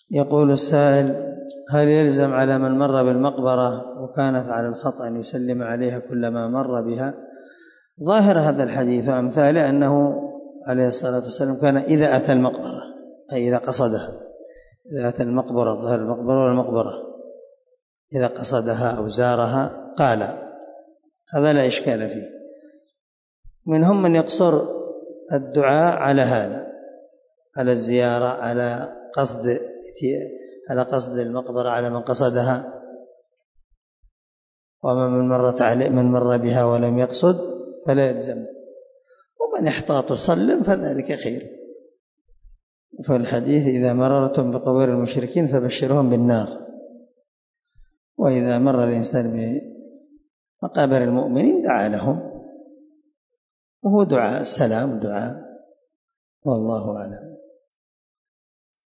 يقول السائل: هل يلزم على من مر بالمقبرة وكانت على الخطأ أن يسلم عليها كلما مر بها؟ ظاهر هذا الحديث وأمثاله أنه عليه الصلاة والسلام كان إذا أتى المقبرة، أي إذا قصدها، إذا أتى المقبرة، ظهر المقبرة والمقبرة، إذا قصدها أو زارها قال، هذا لا إشكال فيه. منهم من يقصر الدعاء على هذا، على الزيارة، على قصد المقبرة، على من قصدها، وما من مر بها ولم يقصد فلا يلزم، ومن احتاط صلم فذلك خير. فالحديث: إذا مررتم بقبور المشركين فبشرهم بالنار. وإذا مر الإنسان بمقابر المؤمنين دعا لهم، وهو دعاء السلام دعاء، والله أعلم.